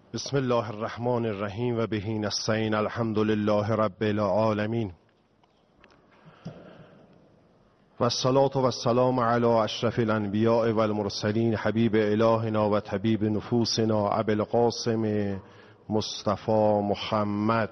بسم الله الرحمن الرحیم و به نستعین الحمد لله رب العالمین و الصلاة و السلام علی اشرف الانبیاء و المرسلین حبیب الهنا و طبیب نفوسنا ابی القاسم مصطفی محمد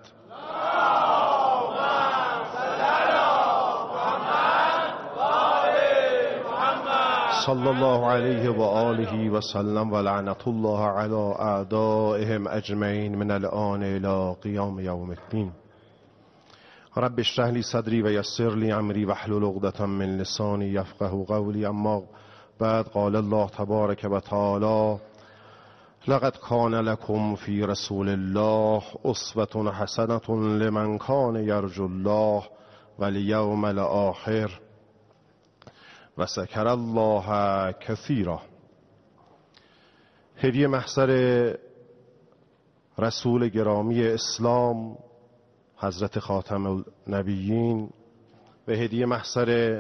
صلی الله علیه و آله و سلم و لعنت الله علی اعدائهم اجمعین من الآن الی قیام یوم الدین. رب اشرح لی صدری و یسر لی امری واحلل عقدة من لسانی یفقهوا قولی. اما بعد قال الله تبارک و تعالی لقد کان لکم فی رسول الله اسوة حسنة لمن کان یرجو الله والیوم الآخر و ذکر الله کثیرا. هدیه محضر رسول گرامی اسلام حضرت خاتم النبیین و هدیه محضر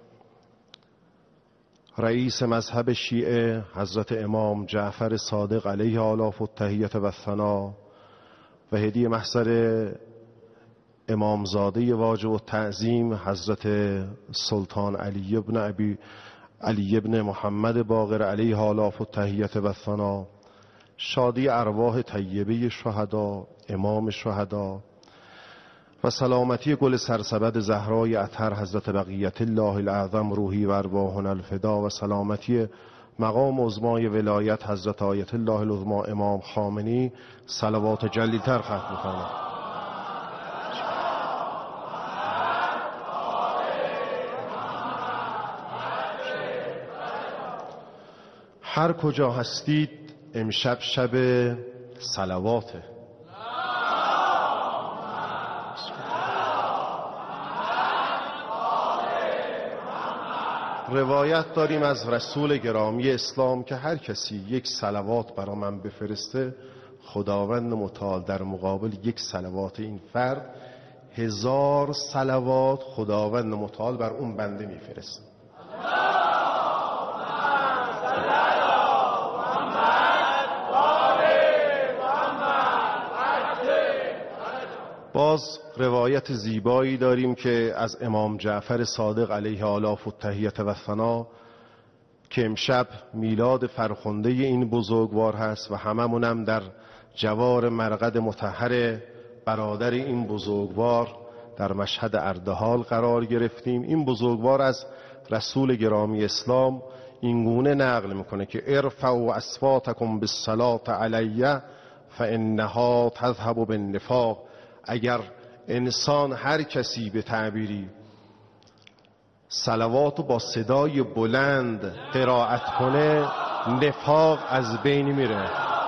رئیس مذهب شیعه حضرت امام جعفر صادق علیه آلاف التحیة و الثنا و هدیه محضر امامزاده واجب التعظیم حضرت سلطان علی ابن محمد باقر علیه آلاف التحیة و الثنا. شادی ارواح طیبه شهدا، امام شهدا و سلامتی گل سرسبد زهرای اطهر حضرت بقیت الله الاعظم روحی و ارواحنا الفدا و سلامتی مقام عظمای ولایت حضرت آیت الله العظما امام خامنی صلوات جلیل‌تر ختم می‌کنم. هر کجا هستید امشب شب صلواته. روایت داریم از رسول گرامی اسلام که هر کسی یک صلوات برا من بفرسته خداوند متعال در مقابل یک صلوات این فرد 1000 صلوات خداوند متعال بر اون بنده میفرسته. باز روایت زیبایی داریم که از امام جعفر صادق علیه آلاف التحیة و الثنا که امشب میلاد فرخنده این بزرگوار هست و هممونم در جوار مرقد مطهر برادر این بزرگوار در مشهد اردهال قرار گرفتیم. این بزرگوار از رسول گرامی اسلام اینگونه نقل میکنه که ارفعوا اصواتکم بالصلاة علیه فانها تذهب بالنفاق. اگر انسان هر کسی به تعبیری صلوات با صدای بلند قرائت کنه نفاق از بین میره.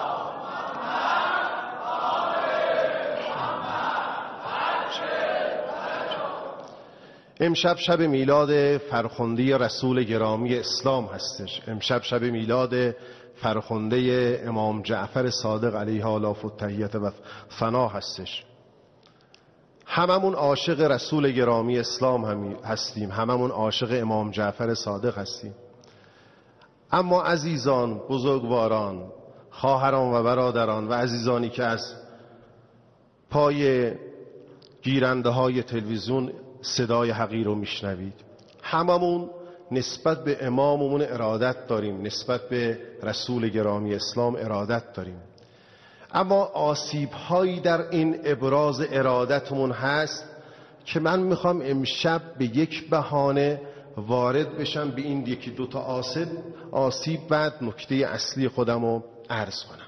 امشب شب میلاد فرخنده رسول گرامی اسلام هستش. امشب شب میلاد فرخنده امام جعفر صادق علیه آلاف التحیة و الثنا هستش. هممون عاشق رسول گرامی اسلام هستیم، هممون عاشق امام جعفر صادق هستیم. اما عزیزان، بزرگواران، خواهران و برادران و عزیزانی که از پای گیرنده های تلویزیون صدای حقیر رو میشنوید، هممون نسبت به اماممون ارادت داریم، نسبت به رسول گرامی اسلام ارادت داریم. اما آسیب هایی در این ابراز ارادتمون هست که من میخوام امشب به یک بهانه وارد بشم به این یکی دوتا آسیب بعد نکته اصلی خودم رو عرض کنم.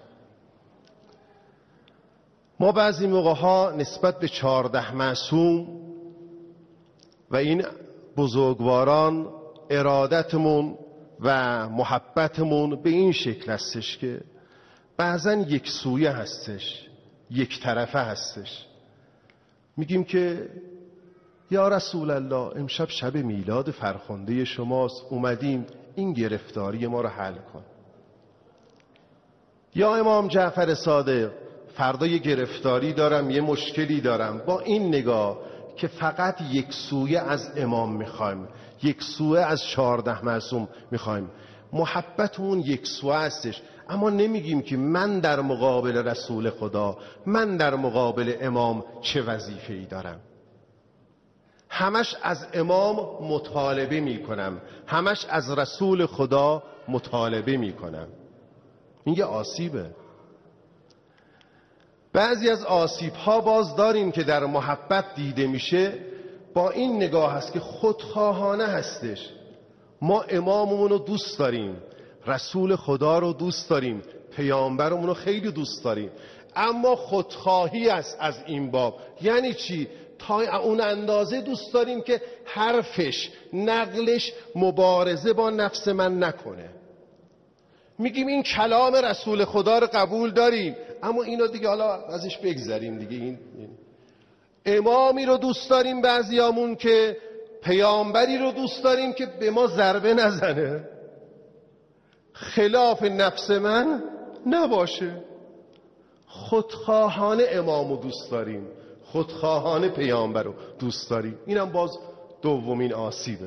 ما بعضی موقع ها نسبت به 14 معصوم و این بزرگواران ارادتمون و محبتمون به این شکل هستش که بعضن یک سویه هستش، یک طرفه هستش. میگیم که یا رسول الله امشب شب میلاد فرخنده شماست، اومدیم این گرفتاری ما رو حل کن. یا امام جعفر صادق فردا یه گرفتاری دارم، یه مشکلی دارم. با این نگاه که فقط یک سویه از امام میخوایم، یک سویه از 14 معصوم میخوایم، محبتمون یک سویه هستش. اما نمیگیم که من در مقابل رسول خدا، من در مقابل امام چه وظیفه‌ای دارم. همش از امام مطالبه میکنم، همش از رسول خدا مطالبه میکنم. این یه آسیبه. بعضی از آسیب ها باز داریم که در محبت دیده میشه، با این نگاه هست که خودخواهانه هستش. ما اماممون رو دوست داریم، رسول خدا رو دوست داریم، پیامبرمون رو خیلی دوست داریم، اما خودخواهی است از این باب. یعنی چی؟ تا اون اندازه دوست داریم که حرفش، نقلش مبارزه با نفس من نکنه. میگیم این کلام رسول خدا رو قبول داریم، اما اینو دیگه حالا ازش بگذریم دیگه. این امامی رو دوست داریم بعضیامون که پیامبری رو دوست داریم که به ما ضربه نزنه، خلاف نفس من نباشه. خودخواهانه امامو دوست داریم، خودخواهانه پیامبر رو دوست داریم. اینم باز دومین آسیبه.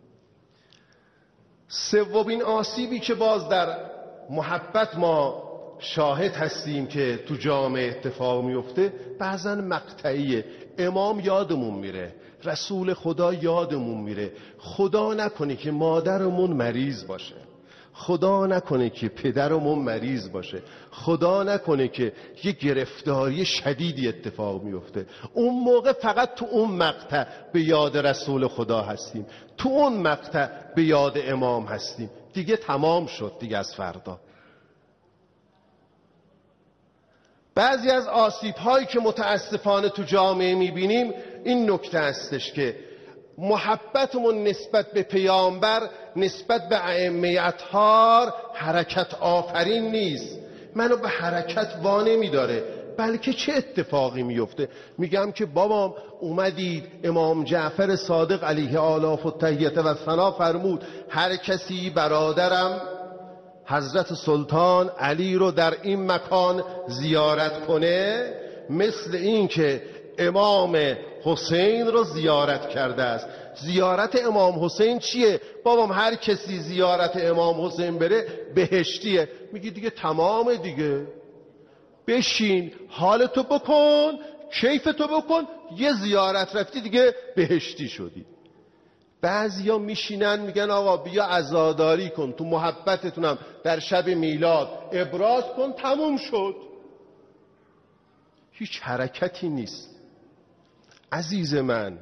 سومین آسیبی که باز در محبت ما شاهد هستیم که تو جامعه اتفاق میفته، بعضا مقطعیه. امام یادمون میره، رسول خدا یادمون میره. خدا نکنه که مادرمون مریض باشه، خدا نکنه که پدرمون مریض باشه، خدا نکنه که یه گرفتاری شدیدی اتفاق میفته. اون موقع فقط تو اون مقطع به یاد رسول خدا هستیم، تو اون مقطع به یاد امام هستیم. دیگه تمام شد دیگه از فردا. بعضی از آسیب هایی که متاسفانه تو جامعه میبینیم این نکته هستش که محبتمون نسبت به پیامبر، نسبت به ائمه اطهار حرکت آفرین نیست. منو به حرکت وانه میداره، بلکه چه اتفاقی میفته؟ میگم که بابام اومدید امام جعفر صادق علیه آلاف التحیة و ثنا فرمود هر کسی برادرم حضرت سلطان علی رو در این مکان زیارت کنه، مثل این که امام حسین رو زیارت کرده است. زیارت امام حسین چیه؟ بابام هر کسی زیارت امام حسین بره بهشتیه. میگی دیگه تمام دیگه، بشین حالتو بکن، کیفتو بکن، یه زیارت رفتی دیگه بهشتی شدی. بعضیا میشینن میگن آقا بیا عزاداری کن، تو محبتتونم در شب میلاد ابراز کن، تموم شد. هیچ حرکتی نیست. عزیز من،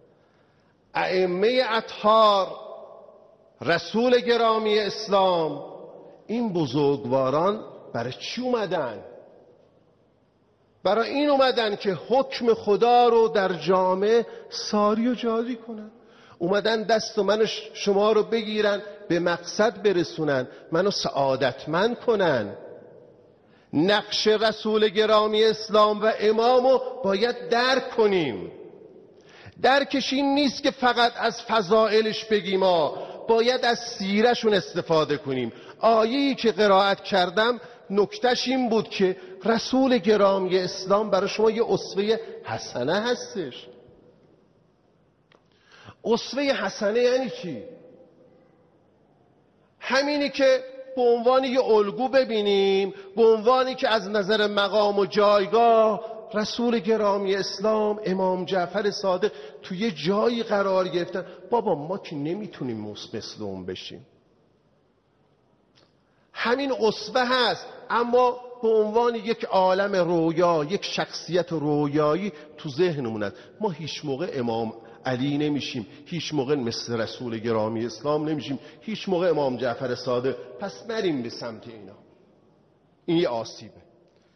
ائمه اطهار، رسول گرامی اسلام، این بزرگواران برای چی اومدن؟ برای این اومدن که حکم خدا رو در جامعه ساری و جاری کنن. اومدن دست منو شما رو بگیرن، به مقصد برسونن، منو سعادتمند کنن. نقش رسول گرامی اسلام و امامو باید درک کنیم. درکش این نیست که فقط از فضائلش بگیم، باید از سیرشون استفاده کنیم. آیه‌ای که قرائت کردم نکتهش این بود که رسول گرامی اسلام برای شما یه اسوه حسنه هستش. اسوه حسنه یعنی چی؟ همینی که به عنوان یه الگو ببینیم، به عنوانی که از نظر مقام و جایگاه رسول گرامی اسلام امام جعفر صادق توی یه جایی قرار گرفتن. بابا ما که نمیتونیم مثل اون بشیم. همین اسوه هست، اما به عنوان یک عالم رویا، یک شخصیت رویایی تو ذهنمون هست. ما هیچ موقع امام علی نمیشیم، هیچ موقع مثل رسول گرامی اسلام نمیشیم، هیچ موقع امام جعفر صادق. پس نریم به سمت اینا. این یه آسیبه.